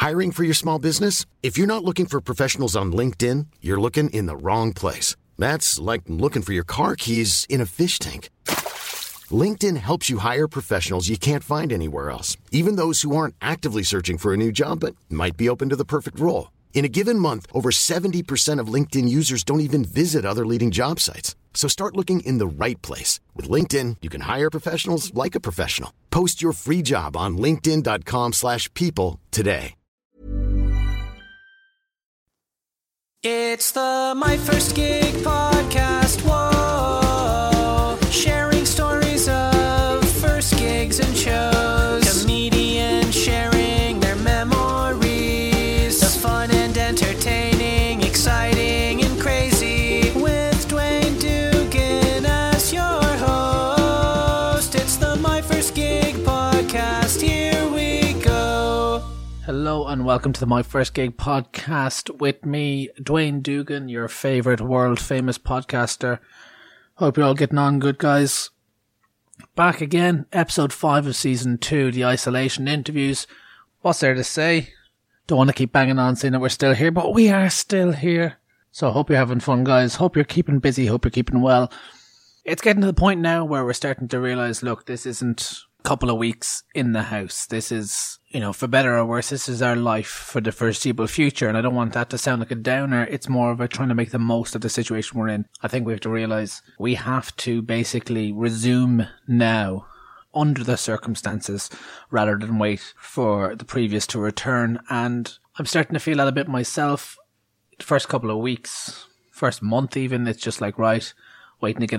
Hiring for your small business? If you're not looking for professionals on LinkedIn, you're looking in the wrong place. That's like looking for your car keys in a fish tank. LinkedIn helps you hire professionals you can't find anywhere else, even those who aren't actively searching for a new job but might be open to the perfect role. In a given month, over 70% of LinkedIn users don't even visit other leading job sites. So start looking in the right place. With LinkedIn, you can hire professionals like a professional. Post your free job on linkedin.com/people today. It's the My First Gig podcast, whoa. Sharing stories of first gigs and shows. Comedians sharing their memories. The fun and entertaining, exciting and crazy. With Dwayne Dugan as your host. It's the My First Gig podcast, here we go. Hello and welcome to the My First Gig podcast with me, Dwayne Dugan, your favourite world-famous podcaster. Hope you're all getting on good, guys. Back again, episode 5 of season 2, the isolation interviews. What's there to say? Don't want to keep banging on saying that we're still here, but we are still here. So I hope you're having fun, guys. Hope you're keeping busy, hope you're keeping well. It's getting to the point now where we're starting to realise, look, this isn't a couple of weeks in the house. This is, for better or worse, this is our life for the foreseeable future. And I don't want that to sound like a downer. It's more about trying to make the most of the situation we're in. I think we have to realise we have to basically resume now under the circumstances rather than wait for the previous to return. And I'm starting to feel that a bit myself. The first couple of weeks, first month even, it's just like, right, waiting to get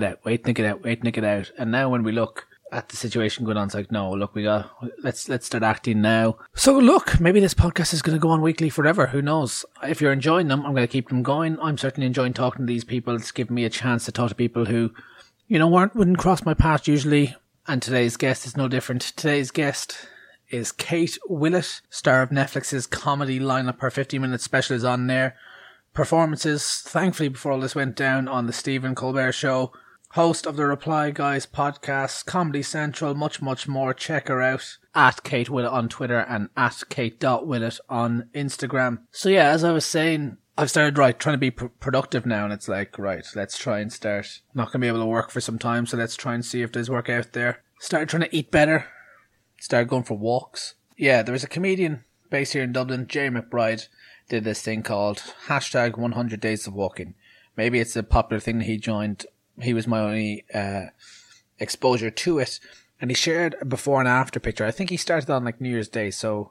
out. And now when we look at the situation going on, it's like, no, look, let's start acting now. So look, maybe this podcast is going to go on weekly forever. Who knows? If you're enjoying them, I'm going to keep them going. I'm certainly enjoying talking to these people. It's giving me a chance to talk to people who, wouldn't cross my path usually. And today's guest is no different. Today's guest is Kate Willett, star of Netflix's comedy lineup. Her 15-minute special is on there. Performances, thankfully, before all this went down, on the Stephen Colbert Show. Host of the Reply Guys podcast, Comedy Central, much, much more. Check her out at Kate Willett on Twitter and at Kate.Willett on Instagram. So yeah, as I was saying, I've started trying to be productive now, and it's like, right, let's try and start. Not going to be able to work for some time, so let's try and see if there's work out there. Started trying to eat better. Started going for walks. Yeah, there was a comedian based here in Dublin, Jay McBride, did this thing called hashtag 100 Days of Walking. Maybe it's a popular thing that he joined. He was my only exposure to it. And he shared a before and after picture. I think he started on like New Year's Day. So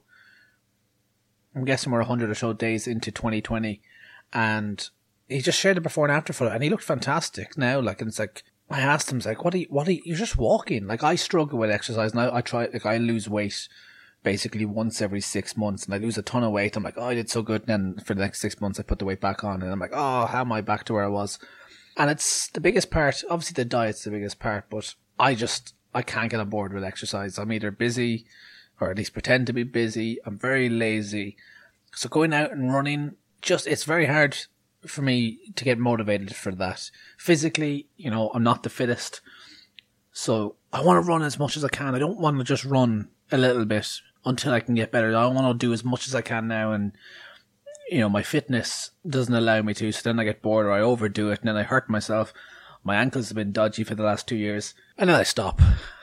I'm guessing we're 100 or so days into 2020. And he just shared a before and after photo. And he looked fantastic now. And it's like, I asked him, like, what are you, you're just walking. Like, I struggle with exercise. And I lose weight basically once every 6 months. And I lose a ton of weight. I'm like, oh, I did so good. And then for the next 6 months, I put the weight back on. And I'm like, oh, how am I back to where I was? And it's the biggest part. Obviously, the diet's the biggest part, but I can't get on board with exercise. I'm either busy, or at least pretend to be busy. I'm very lazy. So going out and running, it's very hard for me to get motivated for that. Physically, I'm not the fittest. So I want to run as much as I can. I don't want to just run a little bit until I can get better. I want to do as much as I can now, and my fitness doesn't allow me to, so then I get bored or I overdo it and then I hurt myself. My ankles have been dodgy for the last 2 years and then I stop.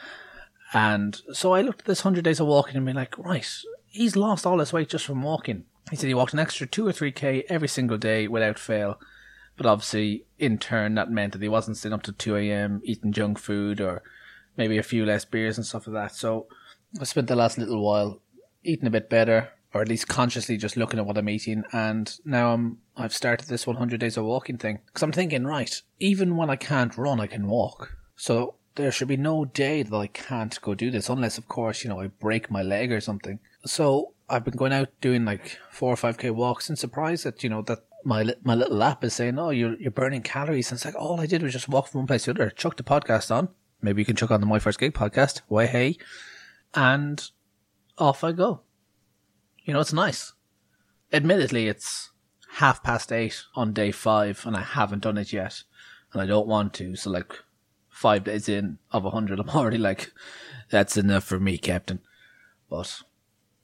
And so I looked at this 100 days of walking and been like, right, he's lost all his weight just from walking. He said he walked an extra 2 or 3k every single day without fail. But obviously, in turn, that meant that he wasn't staying up to 2 a.m. eating junk food or maybe a few less beers and stuff like that. So I spent the last little while eating a bit better, or at least consciously just looking at what I'm eating. And now I've started this 100 days of walking thing. Because I'm thinking, right, even when I can't run, I can walk. So there should be no day that I can't go do this. Unless, of course, I break my leg or something. So I've been going out doing like 4 or 5k walks and surprised that, that my little app is saying, oh, you're burning calories. And it's like, all I did was just walk from one place to the other. Chuck the podcast on. Maybe you can chuck on the My First Gig podcast. Why, hey. And off I go. It's nice. Admittedly, it's 8:30 on day 5 and I haven't done it yet. And I don't want to. So 5 days in of 100, I'm already like, that's enough for me, Captain. But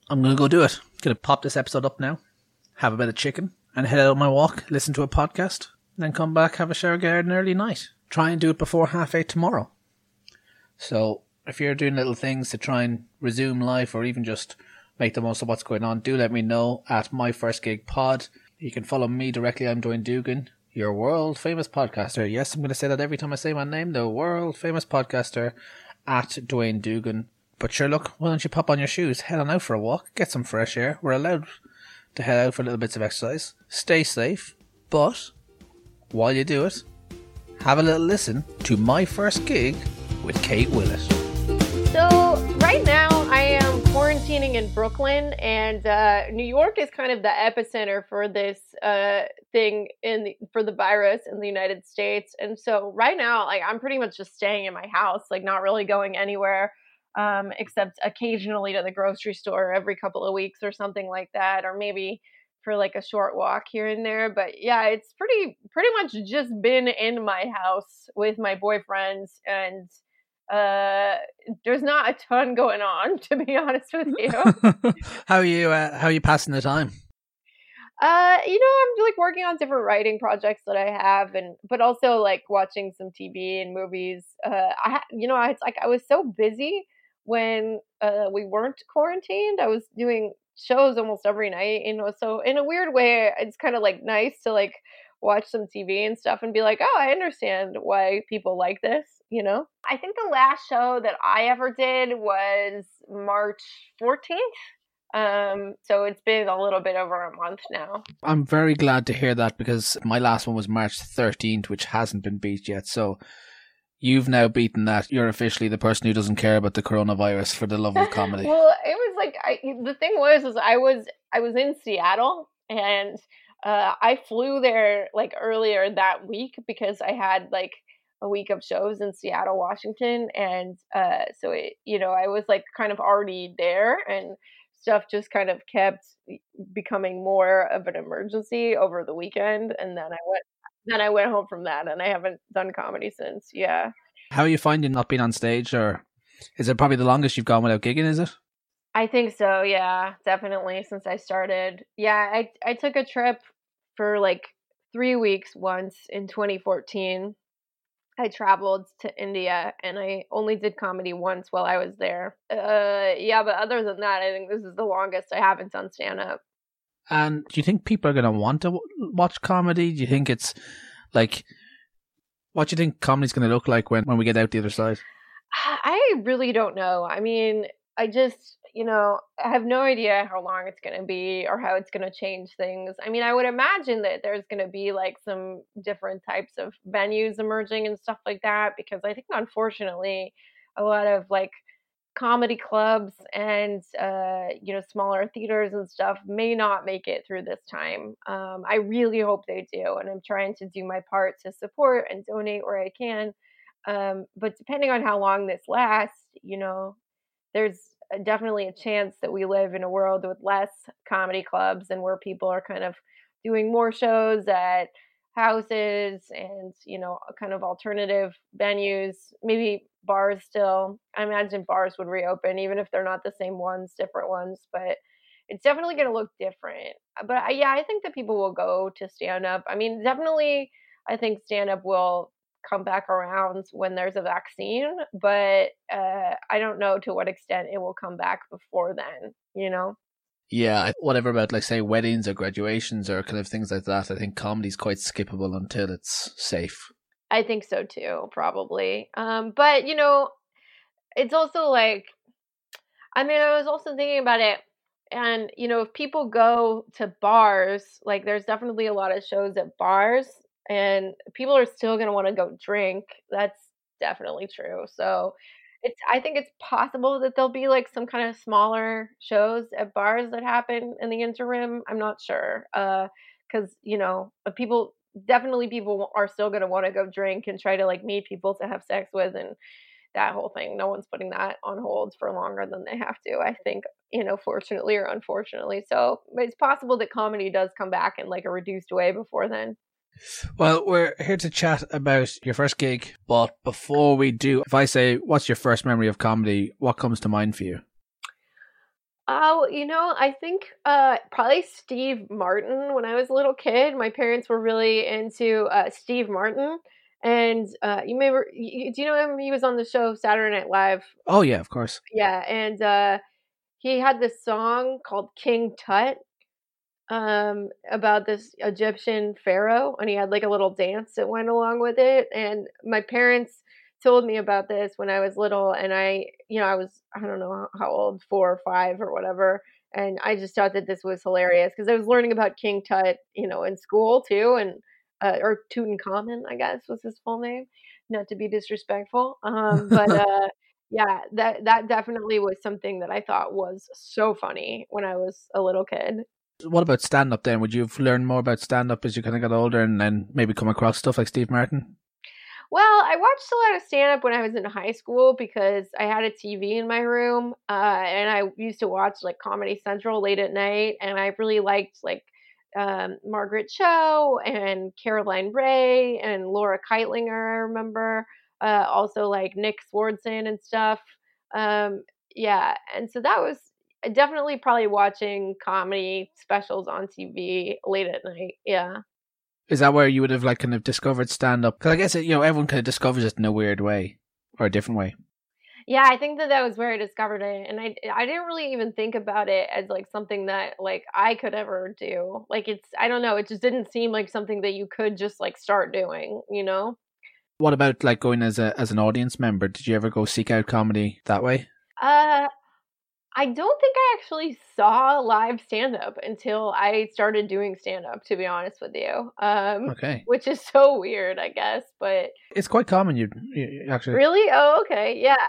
I'm going to go do it. Going to pop this episode up now, have a bit of chicken, and head out on my walk, listen to a podcast, and then come back, have a shower, get out an early night. Try and do it before 8:30 tomorrow. So if you're doing little things to try and resume life or even just make the most of what's going on, do let me know at My First Gig Pod. You can follow me directly. I'm Dwayne Dugan, your world famous podcaster. Yes, I'm going to say that every time I say my name, the world famous podcaster at Dwayne Dugan. But sure, look, why don't you pop on your shoes, head on out for a walk, get some fresh air. We're allowed to head out for little bits of exercise. Stay safe, but while you do it, have a little listen to My First Gig with Kate Willett. So right now I am quarantining in Brooklyn, and New York is kind of the epicenter for this thing for the virus in the United States. And so right now, like, I'm pretty much just staying in my house, like not really going anywhere. Except occasionally to the grocery store every couple of weeks or something like that, or maybe for like a short walk here and there. But yeah, it's pretty much just been in my house with my boyfriend, and there's not a ton going on, to be honest with you. How are you passing the time? I'm like working on different writing projects that I have, but also like watching some TV and movies. It's like I was so busy when we weren't quarantined. I was doing shows almost every night, so in a weird way, it's kind of like nice to like watch some TV and stuff and be like, oh, I understand why people like this, I think the last show that I ever did was March 14th. So it's been a little bit over a month now. I'm very glad to hear that, because my last one was March 13th, which hasn't been beat yet. So you've now beaten that. You're officially the person who doesn't care about the coronavirus for the love of comedy. Well, it was like, the thing was I was in Seattle, and I flew there like earlier that week because I had like a week of shows in Seattle, Washington, and so I was like kind of already there, and stuff just kind of kept becoming more of an emergency over the weekend, and then I went home from that, and I haven't done comedy since. Yeah. How are you finding not being on stage, or is it probably the longest you've gone without gigging, is it? I think so, yeah, definitely, since I started. Yeah, I took a trip for like 3 weeks once in 2014. I traveled to India, and I only did comedy once while I was there. Yeah, but other than that, I think this is the longest I haven't done stand-up. And do you think people are going to want to watch comedy? Do you think it's like, what do you think comedy's going to look like when we get out the other side? I really don't know. I mean, I just, I have no idea how long it's going to be or how it's going to change things. I mean, I would imagine that there's going to be like some different types of venues emerging and stuff like that, because I think, unfortunately, a lot of like comedy clubs and smaller theaters and stuff may not make it through this time. I really hope they do, and I'm trying to do my part to support and donate where I can. But depending on how long this lasts, there's definitely a chance that we live in a world with less comedy clubs, and where people are kind of doing more shows at houses and, kind of alternative venues, maybe bars still. I imagine bars would reopen, even if they're not the same ones, different ones, but it's definitely going to look different. But I think that people will go to stand up. I mean, definitely, I think stand up will come back around when there's a vaccine, but I don't know to what extent it will come back before then, Yeah, whatever about, like, say, weddings or graduations or kind of things like that, I think comedy's quite skippable until it's safe. I think so too, probably. But, it's also like, I was also thinking about it, and, if people go to bars, like, there's definitely a lot of shows at bars, and people are still going to want to go drink. That's definitely true. So I think it's possible that there'll be like some kind of smaller shows at bars that happen in the interim. I'm not sure. Cause people are still going to want to go drink and try to like meet people to have sex with, and that whole thing. No one's putting that on hold for longer than they have to, I think, fortunately or unfortunately. So it's possible that comedy does come back in like a reduced way before then. Well, we're here to chat about your first gig, but before we do, if I say, what's your first memory of comedy, what comes to mind for you? Oh, I think probably Steve Martin. When I was a little kid, my parents were really into Steve Martin, and you may do you know him? He was on the show Saturday Night Live. Oh yeah, of course. Yeah, and he had this song called King Tut, about this Egyptian pharaoh, and he had like a little dance that went along with it. And my parents told me about this when I was little, and I was, I don't know how old, 4 or 5 or whatever, and I just thought that this was hilarious because I was learning about King Tut, in school too, and or Tutankhamun, I guess was his full name, not to be disrespectful, but yeah, that definitely was something that I thought was so funny when I was a little kid. What about stand-up then? Would you have learned more about stand-up as you kind of got older and then maybe come across stuff like Steve Martin? Well, I watched a lot of stand up when I was in high school because I had a TV in my room, and I used to watch like Comedy Central late at night, and I really liked like Margaret Cho and Caroline Ray and Laura Keitlinger. I remember also like Nick Swardson and stuff. Um, yeah, and so that was definitely probably watching comedy specials on TV late at night. Yeah. Is that where you would have like kind of discovered stand-up? Because I guess everyone kind of discovers it in a weird way or a different way. Yeah, I think that was where I discovered it, and I didn't really even think about it as like something that like I could ever do. Like I don't know, it just didn't seem like something that you could just like start doing, you know? What about like going as an audience member? Did you ever go seek out comedy that way? Uh I don't think I actually saw live stand up until I started doing stand up, to be honest with you. Okay. Which is so weird, I guess, but It's quite common. You actually really? Oh, okay. Yeah,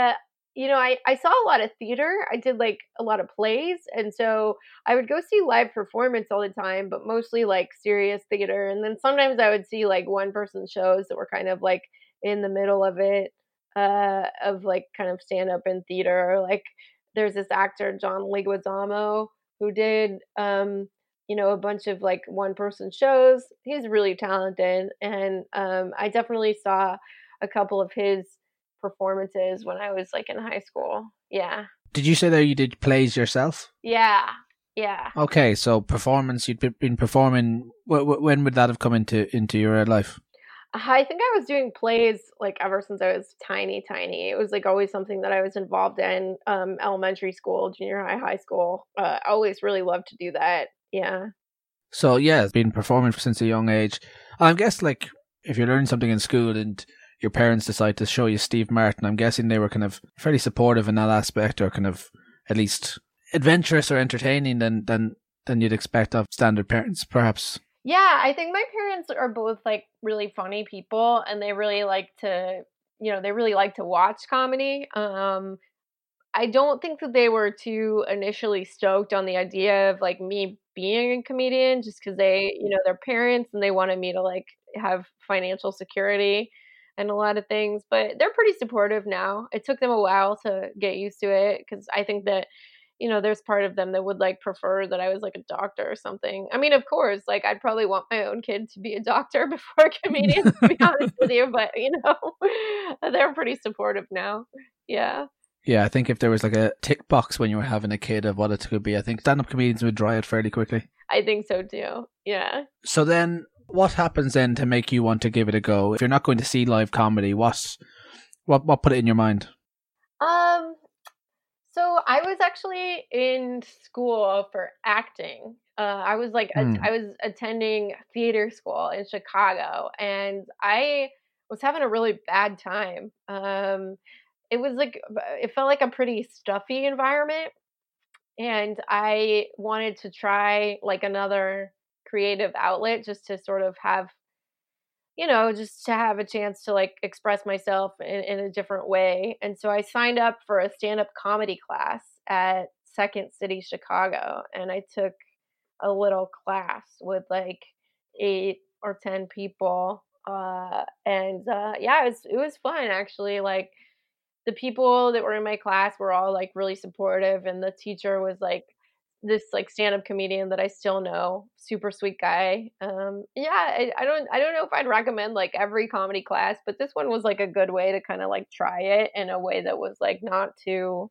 I saw a lot of theater. I did like a lot of plays, and so I would go see live performance all the time, but mostly like serious theater. And then sometimes I would see like one person shows that were kind of like in the middle of it, of like kind of stand up and theater. Like there's this actor John Leguizamo who did a bunch of like one person shows. He's really talented, and I definitely saw a couple of his performances when I was like in high school. Yeah. Did you say that you did plays yourself? Yeah. Yeah. Okay, so performance, been performing. When would that have come into your life? I think I was doing plays like ever since I was tiny. It was like always something that I was involved in. Elementary school, junior high, high school. I always really loved to do that. Yeah. So yeah, it's been performing since a young age. I guess like if you're learning something in school and your parents decide to show you Steve Martin, I'm guessing they were kind of fairly supportive in that aspect, or kind of at least adventurous or entertaining than you'd expect of standard parents, perhaps. Yeah, I think my parents are both like really funny people, and they really like to, they really like to watch comedy. I don't think that they were too initially stoked on the idea of like me being a comedian, just because they're parents and they wanted me to like have financial security and a lot of things. But they're pretty supportive now. It took them a while to get used to it because I think that there's part of them that would like prefer that I was like a doctor or something. I mean, of course, like I'd probably want my own kid to be a doctor before a comedian, to be honest with you. But they're pretty supportive now. Yeah. Yeah, I think if there was like a tick box when you were having a kid of what it could be, I think stand-up comedians would dry it fairly quickly. I think so too. Yeah. So then, what happens then to make you want to give it a go? If you're not going to see live comedy, what put it in your mind? So I was actually in school for acting. I was like, I was attending theater school in Chicago, and I was having a really bad time. It was like, it felt like a pretty stuffy environment, and I wanted to try like another creative outlet just to sort of have, just to have a chance to like express myself in a different way. And so I signed up for a stand-up comedy class at Second City Chicago, and I took a little class with like 8 or 10 people. Yeah, it was fun actually. Like the people that were in my class were all like really supportive, and the teacher was like this like stand-up comedian that I still know, super sweet guy. Yeah, I don't know if I'd recommend like every comedy class, but this one was like a good way to kind of like try it in a way that was like not too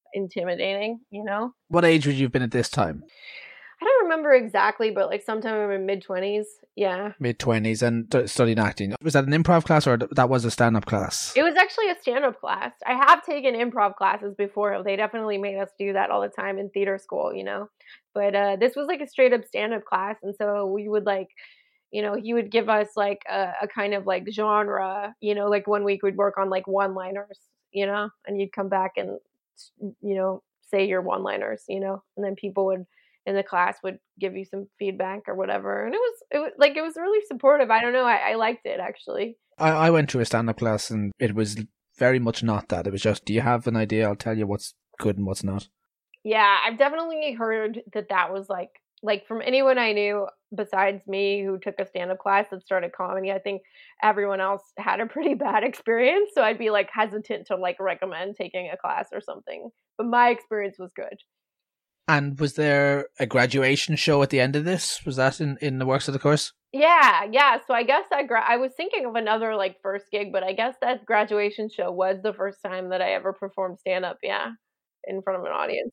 intimidating, you know? What age would you have been at this time? I don't remember exactly, but like sometime in mid-20s. Yeah. Mid-20s and studying acting. Was that an improv class or that was a stand-up class? It was actually a stand-up class. I have taken improv classes before. They definitely made us do that all the time in theater school, you know? But this was like a straight-up stand-up class. And so we would like, you know, he would give us like a kind of like genre, you know, like 1 week we'd work on like one-liners, you know? And you'd come back and, you know, say your one-liners, you know? And then people would in the class would give you some feedback or whatever. And it was really supportive. I don't know. I liked it actually. I went through a stand-up class and it was very much not that. It was just, do you have an idea? I'll tell you what's good and what's not. Yeah, I've definitely heard that was like from anyone I knew besides me who took a stand-up class that started comedy, I think everyone else had a pretty bad experience. So I'd be like hesitant to like recommend taking a class or something. But my experience was good. And was there a graduation show at the end of this? Was that in the works of the course? Yeah. So I guess I was thinking of another like first gig, but I guess that graduation show was the first time that I ever performed stand-up, in front of an audience.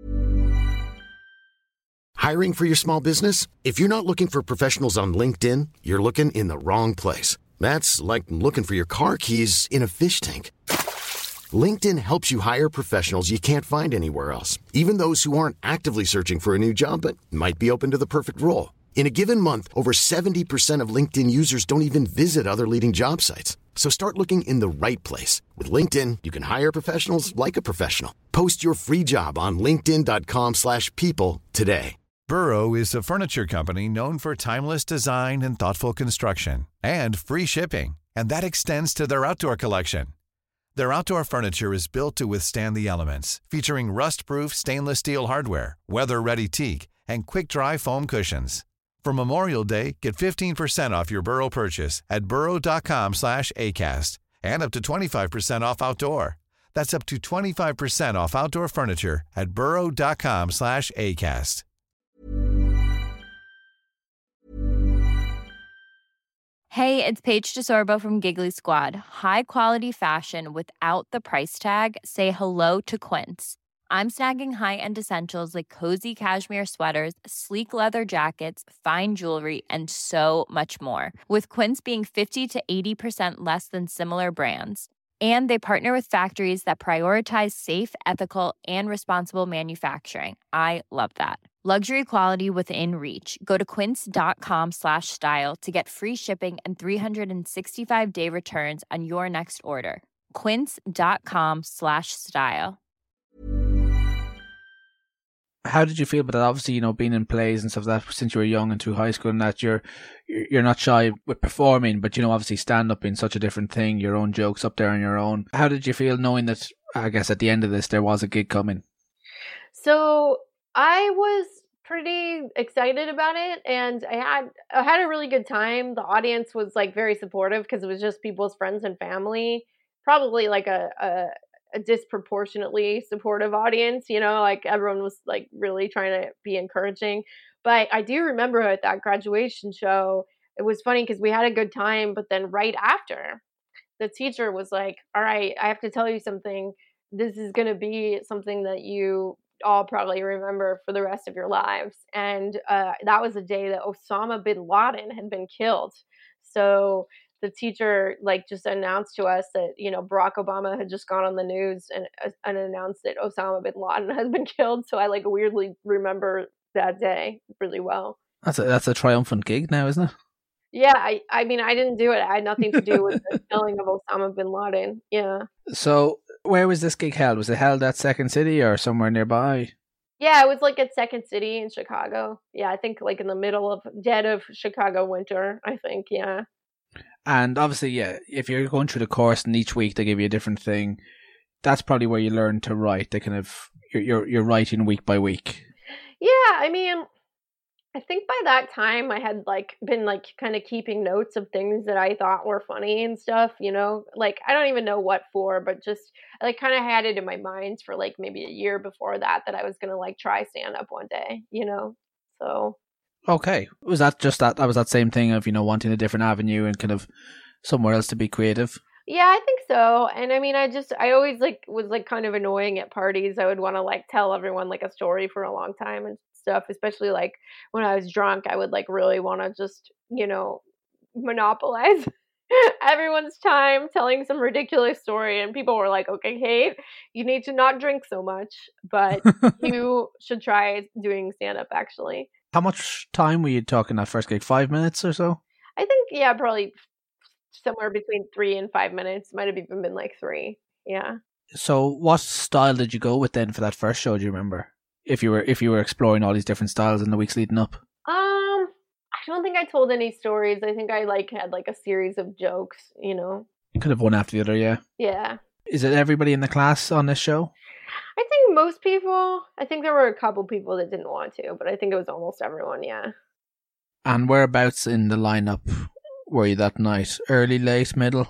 Hiring for your small business? If you're not looking for professionals on LinkedIn, you're looking in the wrong place. That's like looking for your car keys in a fish tank. LinkedIn helps you hire professionals you can't find anywhere else, even those who aren't actively searching for a new job but might be open to the perfect role. In a given month, over 70% of LinkedIn users don't even visit other leading job sites. So start looking in the right place. With LinkedIn, you can hire professionals like a professional. Post your free job on linkedin.com/people today. Burrow is a furniture company known for timeless design and thoughtful construction and free shipping, and that extends to their outdoor collection. Their outdoor furniture is built to withstand the elements, featuring rust-proof stainless steel hardware, weather-ready teak, and quick-dry foam cushions. For Memorial Day, get 15% off your Burrow purchase at burrow.com/acast and up to 25% off outdoor. That's up to 25% off outdoor furniture at burrow.com/acast. Hey, it's Paige DeSorbo from Giggly Squad. High quality fashion without the price tag. Say hello to Quince. I'm snagging high-end essentials like cozy cashmere sweaters, sleek leather jackets, fine jewelry, and so much more. With Quince being 50 to 80% less than similar brands. And they partner with factories that prioritize safe, ethical, and responsible manufacturing. I love that. Luxury quality within reach. Go to quince.com/style to get free shipping and 365-day returns on your next order. Quince.com/style. How did you feel about that? Obviously, you know, being in plays and stuff like that since you were young and through high school, and that you're not shy with performing, but, you know, obviously stand-up being such a different thing, your own jokes up there on your own. How did you feel knowing that, I guess, at the end of this, there was a gig coming? So I was pretty excited about it, and I had a really good time. The audience was like very supportive because it was just people's friends and family, probably like a disproportionately supportive audience, you know, like everyone was like really trying to be encouraging. But I do remember at that graduation show, it was funny because we had a good time, but then right after, the teacher was like, all right, I have to tell you something. This is going to be something that you all probably remember for the rest of your lives. And that was the day that Osama bin Laden had been killed. So the teacher like just announced to us that, you know, Barack Obama had just gone on the news and announced that Osama bin Laden has been killed. So I like weirdly remember that day really well. That's a triumphant gig now, isn't it? Yeah, I mean, I didn't do it. I had nothing to do with the killing of Osama bin Laden. Yeah. So where was this gig held? Was it held at Second City or somewhere nearby? Yeah, it was like at Second City in Chicago. Yeah, I think like in the middle of dead of Chicago winter, I think, yeah. And obviously, yeah, if you're going through the course and each week they give you a different thing, that's probably where you learn to write. They kind of you're writing week by week. Yeah, I mean, I think by that time I had like been like kind of keeping notes of things that I thought were funny and stuff, you know, like I don't even know what for, but just I like kind of had it in my mind for like maybe a year before that I was going to like try stand up one day, you know, so. Okay. Was that just that was that same thing of, you know, wanting a different avenue and kind of somewhere else to be creative? Yeah, I think so. And I mean, I always like was like kind of annoying at parties. I would want to like tell everyone like a story for a long time and stuff, especially like when I was drunk, I would like really want to just, monopolize everyone's time telling some ridiculous story. And people were like, okay, Kate, you need to not drink so much, but you should try doing stand up actually. How much time were you talking that first gig? 5 minutes or so? I think, yeah, probably somewhere between 3 and 5 minutes. Might have even been like three. Yeah. So what style did you go with then for that first show, do you remember? If you were exploring all these different styles in the weeks leading up. I don't think I told any stories. I think I like had like a series of jokes, You could have one after the other, yeah. Yeah. Is it everybody in the class on this show? I think most people. I think there were a couple people that didn't want to, but I think it was almost everyone, yeah. And whereabouts in the lineup were you that night? Early, late, middle?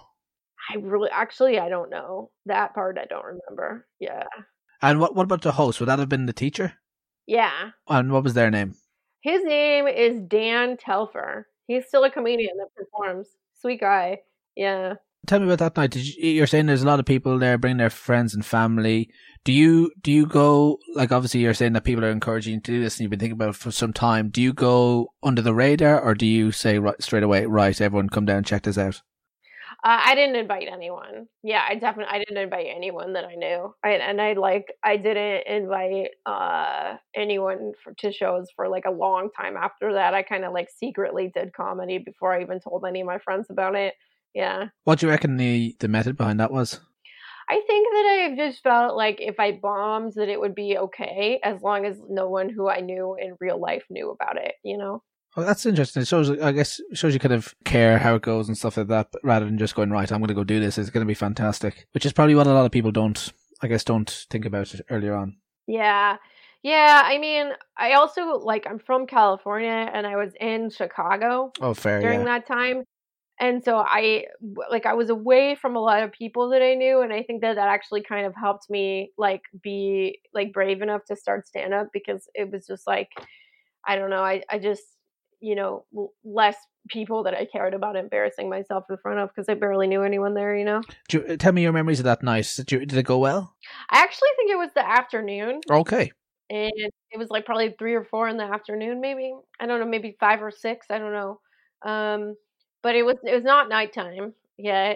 I don't know. That part I don't remember. Yeah. And what about the host? Would that have been the teacher? Yeah. And what was their name? His name is Dan Telfer. He's still a comedian that performs. Sweet guy. Yeah. Tell me about that night. You're saying there's a lot of people there bringing their friends and family. Do you go, like obviously you're saying that people are encouraging you to do this and you've been thinking about it for some time. Do you go under the radar or do you say right, straight away, right, everyone come down and check this out? I didn't invite anyone. Yeah, I didn't invite anyone that I knew. I didn't invite anyone to shows for like a long time after that. I kind of like secretly did comedy before I even told any of my friends about it. Yeah. What do you reckon the method behind that was? I think that I just felt like if I bombed that it would be okay as long as no one who I knew in real life knew about it, Well, that's interesting. It shows, I guess, you kind of care how it goes and stuff like that, but rather than just going, right, I'm going to go do this. It's going to be fantastic, which is probably what a lot of people don't think about it earlier on. Yeah. Yeah. I mean, I also I'm from California and I was in Chicago during that time. And so I was away from a lot of people that I knew. And I think that actually kind of helped me be brave enough to start stand up because it was just I don't know. I just, less people that I cared about embarrassing myself in front of because I barely knew anyone there. Tell me your memories of that night. Did it go well? I actually think it was the afternoon. Okay. And it was probably 3 or 4 in the afternoon, maybe. I don't know, maybe 5 or 6. I don't know. But it was not nighttime yet.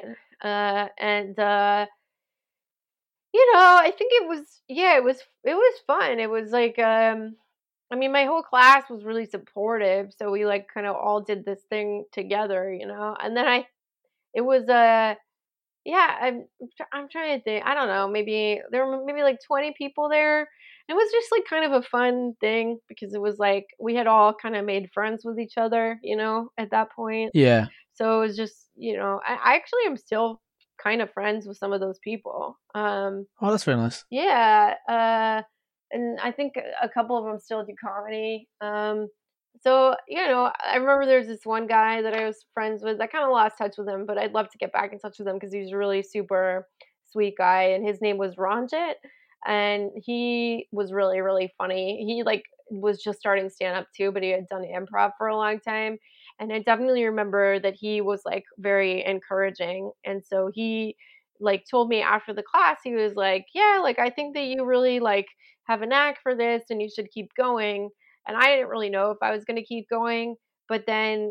I think it was fun. It was I mean, my whole class was really supportive, so we kind of all did this thing together, And then it was yeah, I'm trying to think. I don't know, maybe there were maybe 20 people there. It was just kind of a fun thing because it was we had all kind of made friends with each other, at that point. Yeah. So it was just, I actually am still kind of friends with some of those people. Oh, that's very nice. Yeah. And I think a couple of them still do comedy. So, I remember there's this one guy that I was friends with. I kind of lost touch with him, but I'd love to get back in touch with him because he was a really super sweet guy. And his name was Ranjit. And he was really, really funny. He was just starting stand up too, but he had done improv for a long time. And I definitely remember that he was very encouraging. And so he told me after the class, he was yeah, I think that you really have a knack for this and you should keep going. And I didn't really know if I was going to keep going. But then,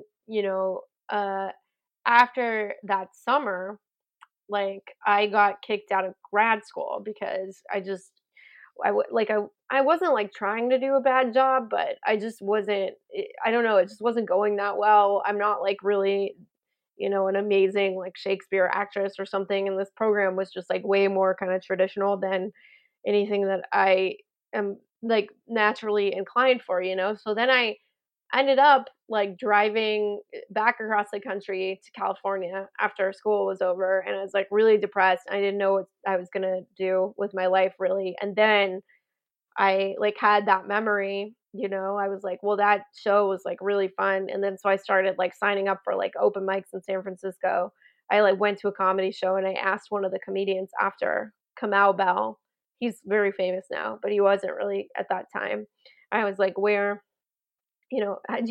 after that summer, I got kicked out of grad school because I wasn't trying to do a bad job, but I just wasn't, I don't know, it just wasn't going that well. I'm not really, an amazing Shakespeare actress or something. And this program was just way more kind of traditional than anything that I am naturally inclined for, So then I ended up driving back across the country to California after school was over. And I was really depressed. I didn't know what I was going to do with my life really. And then I had that memory, I was well, that show was really fun. And then so I started signing up for open mics in San Francisco. I went to a comedy show and I asked one of the comedians after, Kamau Bell. He's very famous now, but he wasn't really at that time. I was where,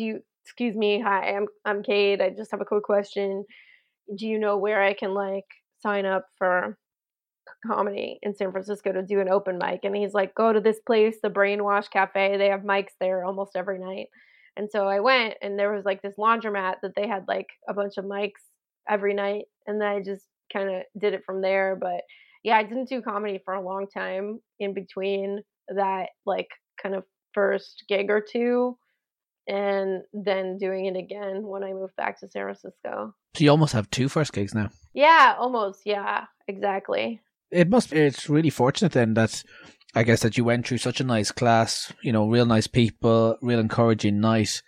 excuse me, hi, I'm Kate. I just have a quick question. Do you know where I can sign up for comedy in San Francisco to do an open mic. And he's like, go to this place, the Brainwash Cafe. They have mics there almost every night. And so I went, and there was like this laundromat that they had like a bunch of mics every night. And then I just kind of did it from there. But yeah, I didn't do comedy for a long time in between that like kind of first gig or two, and then doing it again when I moved back to San Francisco. So you almost have 2 first gigs now. Yeah, almost. Yeah, exactly. It's really fortunate then that I guess that you went through such a nice class, you know, real nice people, real encouraging night,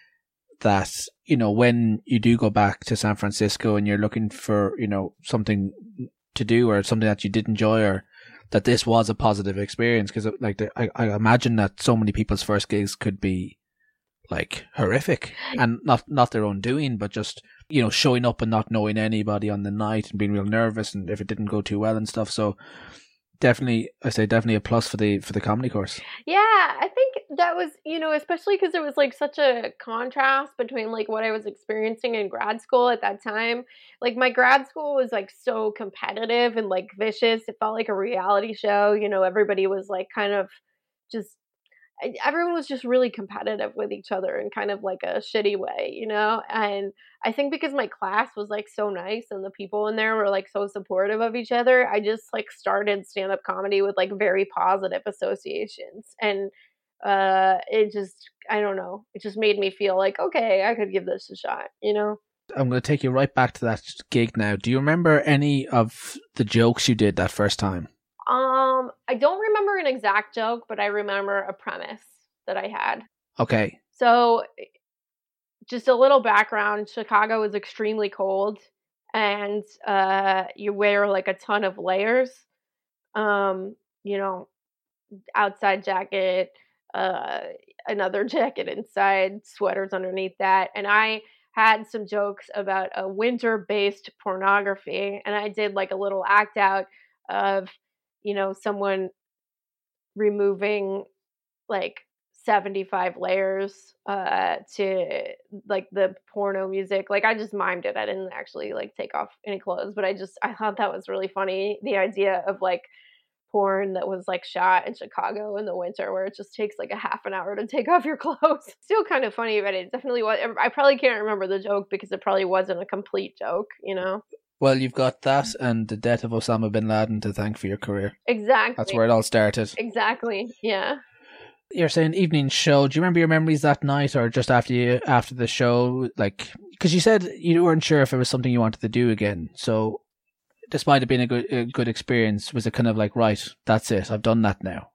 that, you know, when you do go back to San Francisco and you're looking for, you know, something to do or something that you did enjoy, or that this was a positive experience, because like I imagine that so many people's first gigs could be like horrific and not their own doing, but just, you know, showing up and not knowing anybody on the night and being real nervous, and if it didn't go too well and stuff. So definitely a plus for the comedy course. Yeah, I think that was, you know, especially because it was like such a contrast between like what I was experiencing in grad school at that time. Like my grad school was like so competitive and like vicious. It felt like a reality show. You know, everybody was like kind of just, everyone was just really competitive with each other in kind of like a shitty way, you know? And I think because my class was like so nice and the people in there were like so supportive of each other, I just like started stand-up comedy with like very positive associations. And it just, I don't know, it just made me feel like, okay, I could give this a shot, you know? I'm going to take you right back to that gig now. Do you remember any of the jokes you did that first time? I don't remember an exact joke, but I remember a premise that I had. Okay. So just a little background, Chicago is extremely cold, and you wear like a ton of layers. You know, outside jacket, another jacket inside, sweaters underneath that. And I had some jokes about a winter-based pornography, and I did like a little act out of, you know, someone removing like 75 layers to like the porno music. Like I just mimed it. I didn't actually like take off any clothes, but I thought that was really funny. The idea of like porn that was like shot in Chicago in the winter where it just takes like a half an hour to take off your clothes. Still kind of funny, but it definitely was. I probably can't remember the joke because it probably wasn't a complete joke, you know? Well, you've got that and the death of Osama bin Laden to thank for your career. Exactly. That's where it all started. Exactly. Yeah. You're saying evening show. Do you remember your memories that night, or just after the show? Like, because you said you weren't sure if it was something you wanted to do again. So, despite it being a good experience, was it kind of like, right, that's it, I've done that now?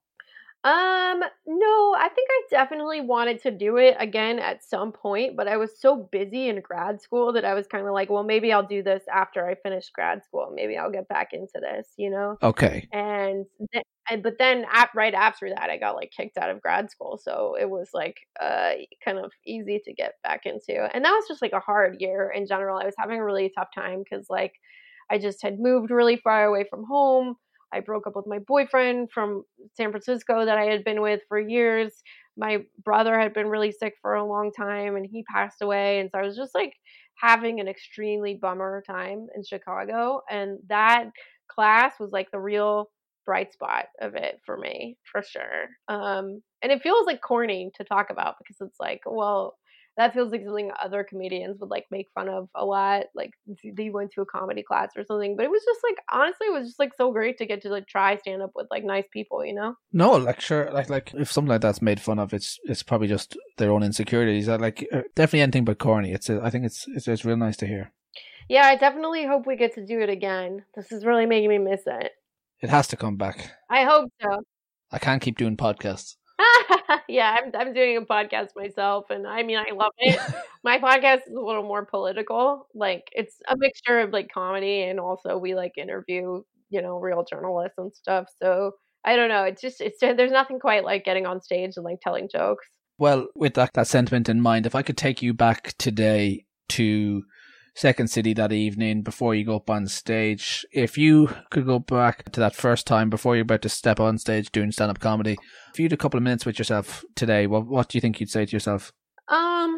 No, I think I definitely wanted to do it again at some point, but I was so busy in grad school that I was kind of like, well, maybe I'll do this after I finish grad school. Maybe I'll get back into this, you know? Okay. But then right after that, I got like kicked out of grad school. So it was like, kind of easy to get back into. And that was just like a hard year in general. I was having a really tough time because like I just had moved really far away from home. I broke up with my boyfriend from San Francisco that I had been with for years. My brother had been really sick for a long time and he passed away. And so I was just like having an extremely bummer time in Chicago. And that class was like the real bright spot of it for me, for sure. And it feels like corny to talk about because it's like, well, that feels like something other comedians would like make fun of a lot. Like they went to a comedy class or something, but it was just like, honestly, it was just like so great to get to like try stand up with like nice people, you know? No, like sure, like if something like that's made fun of, it's probably just their own insecurities. Like definitely anything but corny. I think it's real nice to hear. Yeah, I definitely hope we get to do it again. This is really making me miss it. It has to come back. I hope so. I can't keep doing podcasts. Yeah, I'm doing a podcast myself, and I mean, I love it. My podcast is a little more political. Like, it's a mixture of like comedy, and also we like interview, you know, real journalists and stuff. So I don't know. It's there's nothing quite like getting on stage and like telling jokes. Well, with that sentiment in mind, if I could take you back today to Second City that evening before you go up on stage, if you could go back to that first time before you're about to step on stage doing stand-up comedy, if you had a couple of minutes with yourself today, what do you think you'd say to yourself?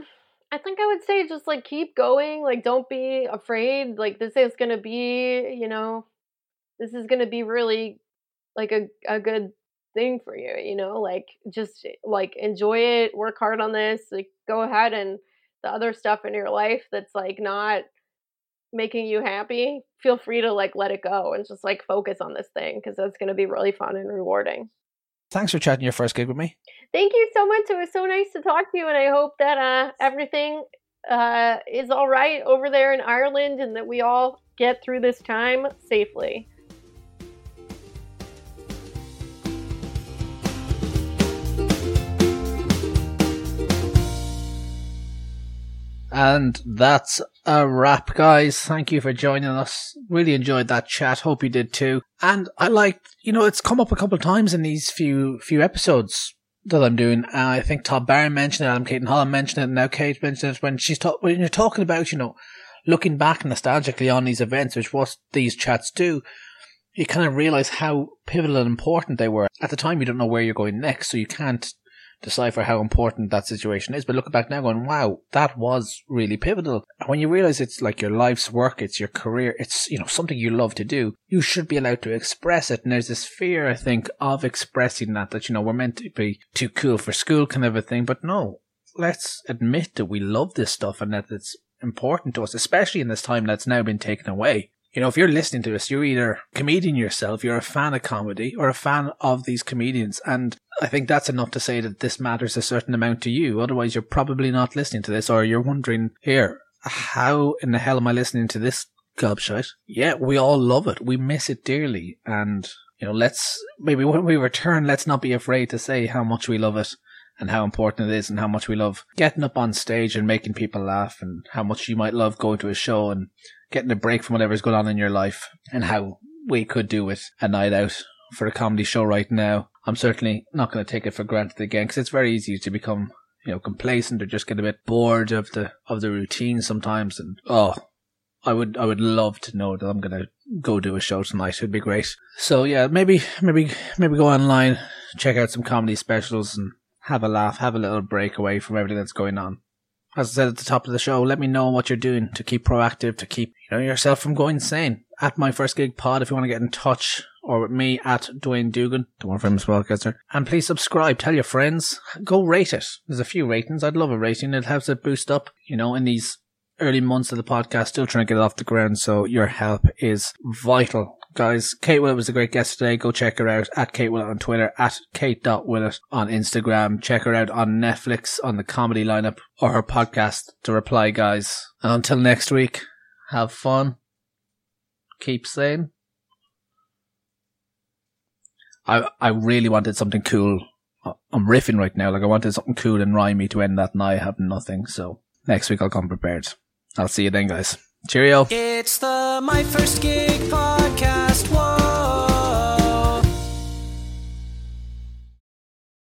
I think I would say just like keep going, like don't be afraid. Like this is gonna be, this is gonna be really like a good thing for you, like just like enjoy it, work hard on this, like go ahead, and the other stuff in your life that's like not making you happy, feel free to like let it go and just like focus on this thing because that's gonna be really fun and rewarding. Thanks for chatting your first gig with me. Thank you so much. It was so nice to talk to you, and I hope that everything is all right over there in Ireland and that we all get through this time safely. And that's a wrap, guys. Thank you for joining us. Really enjoyed that chat. Hope you did too. And I liked, it's come up a couple of times in these few episodes that I'm doing. I think Todd Barron mentioned it, Adam Caton Holland mentioned it, and now Kate mentioned it when when you're talking about, looking back nostalgically on these events, which what these chats do, you kind of realize how pivotal and important they were. At the time, you don't know where you're going next, so you can't decipher how important that situation is, but looking back now going, wow, that was really pivotal. And when you realize it's like your life's work, it's your career, it's something you love to do, you should be allowed to express it. And there's this fear, I think, of expressing that we're meant to be too cool for school kind of a thing. But no, let's admit that we love this stuff and that it's important to us, especially in this time that's now been taken away. If you're listening to this, you're either a comedian yourself, you're a fan of comedy, or a fan of these comedians. And I think that's enough to say that this matters a certain amount to you. Otherwise, you're probably not listening to this, or you're wondering, here, how in the hell am I listening to this gobshite? Yeah, we all love it. We miss it dearly. And, maybe when we return, let's not be afraid to say how much we love it and how important it is and how much we love getting up on stage and making people laugh, and how much you might love going to a show and getting a break from whatever's going on in your life, and how we could do with a night out for a comedy show right now. I'm certainly not going to take it for granted again, because it's very easy to become, complacent or just get a bit bored of the routine sometimes. And I would love to know that I'm going to go do a show tonight. It'd be great. So yeah, maybe go online, check out some comedy specials, and have a laugh, have a little break away from everything that's going on. As I said at the top of the show, let me know what you're doing to keep proactive, to keep yourself from going insane. At My First Gig Pod, if you want to get in touch, or with me at Dwayne Dugan, the More Famous Podcaster. And please subscribe, tell your friends, go rate it. There's a few ratings. I'd love a rating. It helps it boost up, in these early months of the podcast, still trying to get it off the ground. So your help is vital. Guys, Kate Willett was a great guest today. Go check her out at Kate Willett on Twitter, at Kate.Willett on Instagram. Check her out on Netflix on the comedy lineup, or her podcast, The Reply Guys. And until next week, have fun. Keep sane. I really wanted something cool. I'm riffing right now. I wanted something cool and rhymey to end that, and I have nothing. So next week I'll come prepared. I'll see you then, guys. Cheerio. It's the My First Gig Pod.